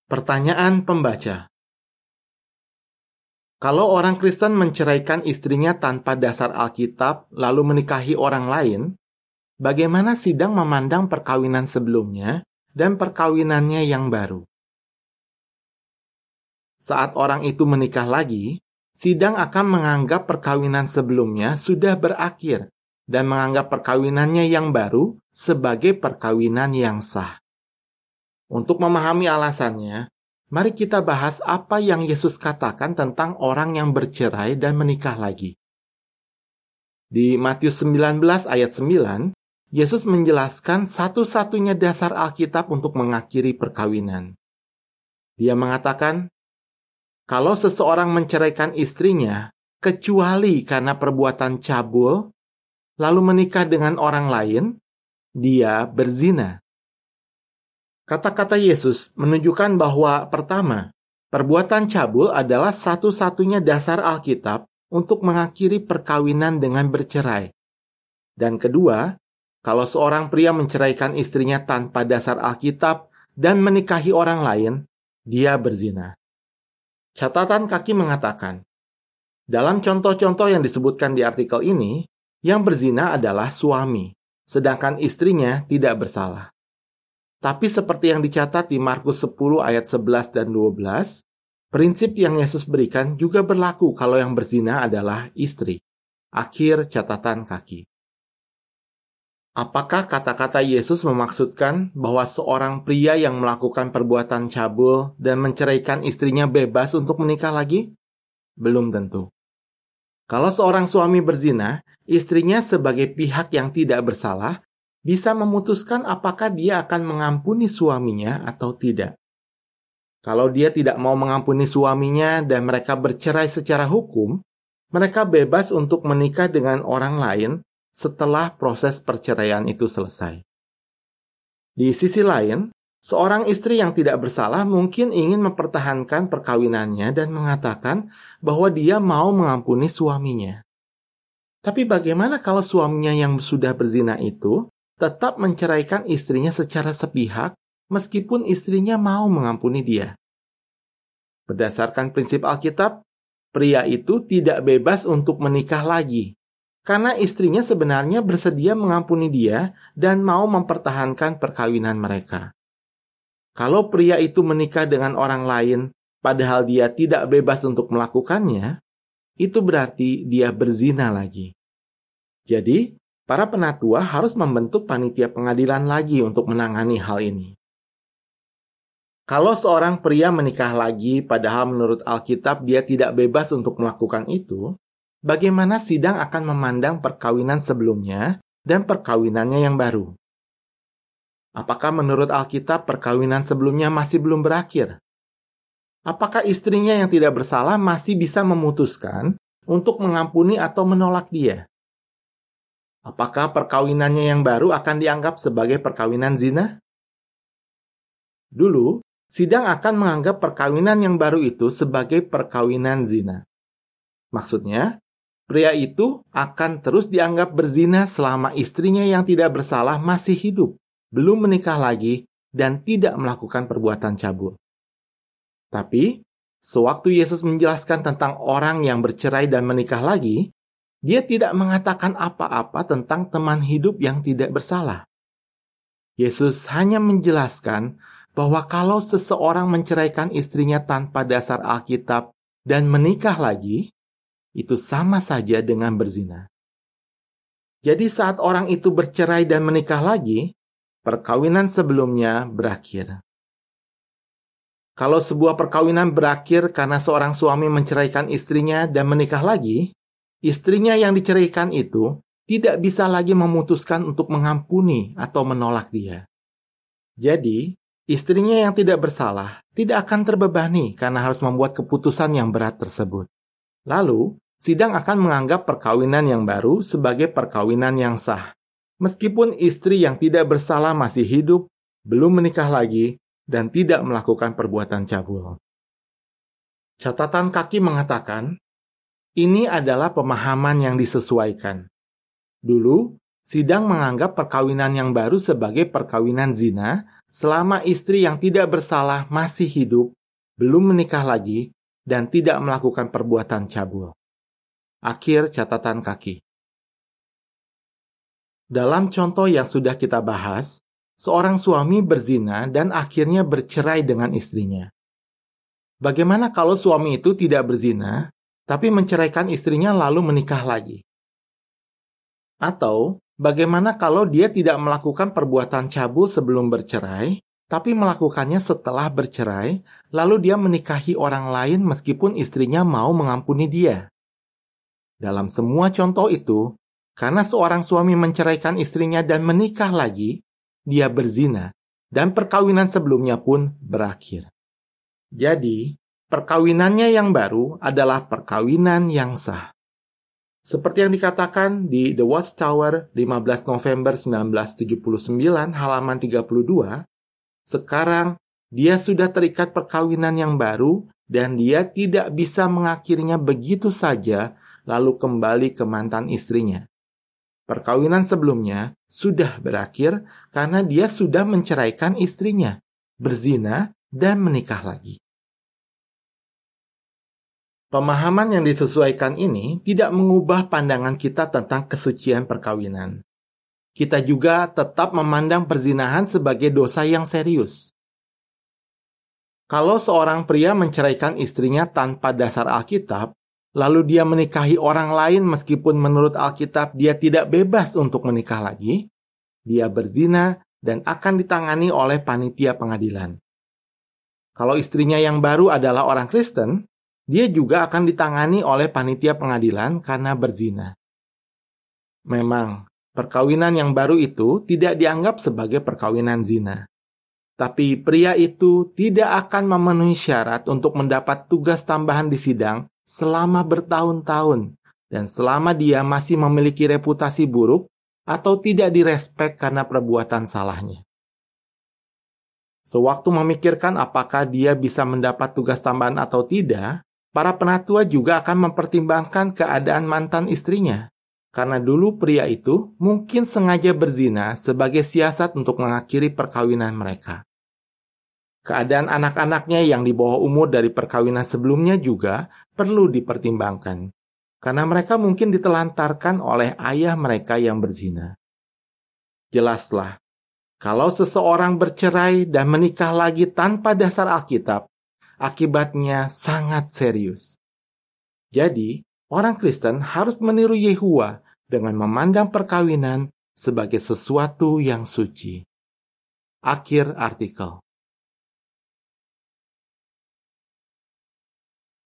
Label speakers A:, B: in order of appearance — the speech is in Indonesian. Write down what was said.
A: Pertanyaan pembaca. Kalau orang Kristen menceraikan istrinya tanpa dasar Alkitab lalu menikahi orang lain, bagaimana sidang memandang perkawinan sebelumnya dan perkawinannya yang baru? Saat orang itu menikah lagi, sidang akan menganggap perkawinan sebelumnya sudah berakhir dan menganggap perkawinannya yang baru sebagai perkawinan yang sah. Untuk memahami alasannya, mari kita bahas apa yang Yesus katakan tentang orang yang bercerai dan menikah lagi. Di Matius 19 ayat 9, Yesus menjelaskan satu-satunya dasar Alkitab untuk mengakhiri perkawinan. Dia mengatakan, kalau seseorang menceraikan istrinya, kecuali karena perbuatan cabul, lalu menikah dengan orang lain, dia berzina. Kata-kata Yesus menunjukkan bahwa pertama, perbuatan cabul adalah satu-satunya dasar Alkitab untuk mengakhiri perkawinan dengan bercerai. Dan kedua, kalau seorang pria menceraikan istrinya tanpa dasar Alkitab dan menikahi orang lain, dia berzina. Catatan kaki mengatakan, dalam contoh-contoh yang disebutkan di artikel ini, yang berzina adalah suami, sedangkan istrinya tidak bersalah. Tapi seperti yang dicatat di Markus 10 ayat 11 dan 12, prinsip yang Yesus berikan juga berlaku kalau yang berzina adalah istri. Akhir catatan kaki. Apakah kata-kata Yesus memaksudkan bahwa seorang pria yang melakukan perbuatan cabul dan menceraikan istrinya bebas untuk menikah lagi? Belum tentu. Kalau seorang suami berzina, istrinya sebagai pihak yang tidak bersalah bisa memutuskan apakah dia akan mengampuni suaminya atau tidak. Kalau dia tidak mau mengampuni suaminya dan mereka bercerai secara hukum, mereka bebas untuk menikah dengan orang lain setelah proses perceraian itu selesai. Di sisi lain, seorang istri yang tidak bersalah mungkin ingin mempertahankan perkawinannya dan mengatakan bahwa dia mau mengampuni suaminya. Tapi bagaimana kalau suaminya yang sudah berzina itu tetap menceraikan istrinya secara sepihak meskipun istrinya mau mengampuni dia? Berdasarkan prinsip Alkitab, pria itu tidak bebas untuk menikah lagi karena istrinya sebenarnya bersedia mengampuni dia dan mau mempertahankan perkawinan mereka. Kalau pria itu menikah dengan orang lain padahal dia tidak bebas untuk melakukannya, itu berarti dia berzina lagi. Jadi, para penatua harus membentuk panitia pengadilan lagi untuk menangani hal ini. Kalau seorang pria menikah lagi padahal menurut Alkitab dia tidak bebas untuk melakukan itu, bagaimana sidang akan memandang perkawinan sebelumnya dan perkawinannya yang baru? Apakah menurut Alkitab perkawinan sebelumnya masih belum berakhir? Apakah istrinya yang tidak bersalah masih bisa memutuskan untuk mengampuni atau menolak dia? Apakah perkawinannya yang baru akan dianggap sebagai perkawinan zina? Dulu, sidang akan menganggap perkawinan yang baru itu sebagai perkawinan zina. Maksudnya, pria itu akan terus dianggap berzina selama istrinya yang tidak bersalah masih hidup, belum menikah lagi, dan tidak melakukan perbuatan cabul. Tapi, sewaktu Yesus menjelaskan tentang orang yang bercerai dan menikah lagi, dia tidak mengatakan apa-apa tentang teman hidup yang tidak bersalah. Yesus hanya menjelaskan bahwa kalau seseorang menceraikan istrinya tanpa dasar Alkitab dan menikah lagi, itu sama saja dengan berzina. Jadi saat orang itu bercerai dan menikah lagi, perkawinan sebelumnya berakhir. Kalau sebuah perkawinan berakhir karena seorang suami menceraikan istrinya dan menikah lagi, istrinya yang diceraikan itu tidak bisa lagi memutuskan untuk mengampuni atau menolak dia. Jadi, istrinya yang tidak bersalah tidak akan terbebani karena harus membuat keputusan yang berat tersebut. Lalu, sidang akan menganggap perkawinan yang baru sebagai perkawinan yang sah. Meskipun istri yang tidak bersalah masih hidup, belum menikah lagi, dan tidak melakukan perbuatan cabul. Catatan kaki mengatakan, ini adalah pemahaman yang disesuaikan. Dulu, sidang menganggap perkawinan yang baru sebagai perkawinan zina selama istri yang tidak bersalah masih hidup, belum menikah lagi, dan tidak melakukan perbuatan cabul. Akhir catatan kaki. Dalam contoh yang sudah kita bahas, seorang suami berzina dan akhirnya bercerai dengan istrinya. Bagaimana kalau suami itu tidak berzina, tapi menceraikan istrinya lalu menikah lagi? Atau, bagaimana kalau dia tidak melakukan perbuatan cabul sebelum bercerai, tapi melakukannya setelah bercerai, lalu dia menikahi orang lain meskipun istrinya mau mengampuni dia? Dalam semua contoh itu, karena seorang suami menceraikan istrinya dan menikah lagi, dia berzina, dan perkawinan sebelumnya pun berakhir. Jadi, perkawinannya yang baru adalah perkawinan yang sah. Seperti yang dikatakan di The Watchtower 15 November 1979 halaman 32, sekarang dia sudah terikat perkawinan yang baru dan dia tidak bisa mengakhirinya begitu saja lalu kembali ke mantan istrinya. Perkawinan sebelumnya sudah berakhir karena dia sudah menceraikan istrinya, berzina, dan menikah lagi. Pemahaman yang disesuaikan ini tidak mengubah pandangan kita tentang kesucian perkawinan. Kita juga tetap memandang perzinahan sebagai dosa yang serius. Kalau seorang pria menceraikan istrinya tanpa dasar Alkitab, lalu dia menikahi orang lain meskipun menurut Alkitab dia tidak bebas untuk menikah lagi, dia berzina dan akan ditangani oleh panitia pengadilan. Kalau istrinya yang baru adalah orang Kristen, dia juga akan ditangani oleh panitia pengadilan karena berzina. Memang, perkawinan yang baru itu tidak dianggap sebagai perkawinan zina. Tapi pria itu tidak akan memenuhi syarat untuk mendapat tugas tambahan di sidang selama bertahun-tahun, dan selama dia masih memiliki reputasi buruk atau tidak direspek karena perbuatan salahnya. Sewaktu memikirkan apakah dia bisa mendapat tugas tambahan atau tidak, para penatua juga akan mempertimbangkan keadaan mantan istrinya, karena dulu pria itu mungkin sengaja berzina sebagai siasat untuk mengakhiri perkawinan mereka. Keadaan anak-anaknya yang di bawah umur dari perkawinan sebelumnya juga perlu dipertimbangkan, karena mereka mungkin ditelantarkan oleh ayah mereka yang berzina. Jelaslah, kalau seseorang bercerai dan menikah lagi tanpa dasar Alkitab, akibatnya sangat serius. Jadi, orang Kristen harus meniru Yehua dengan memandang perkawinan sebagai sesuatu yang suci. Akhir artikel.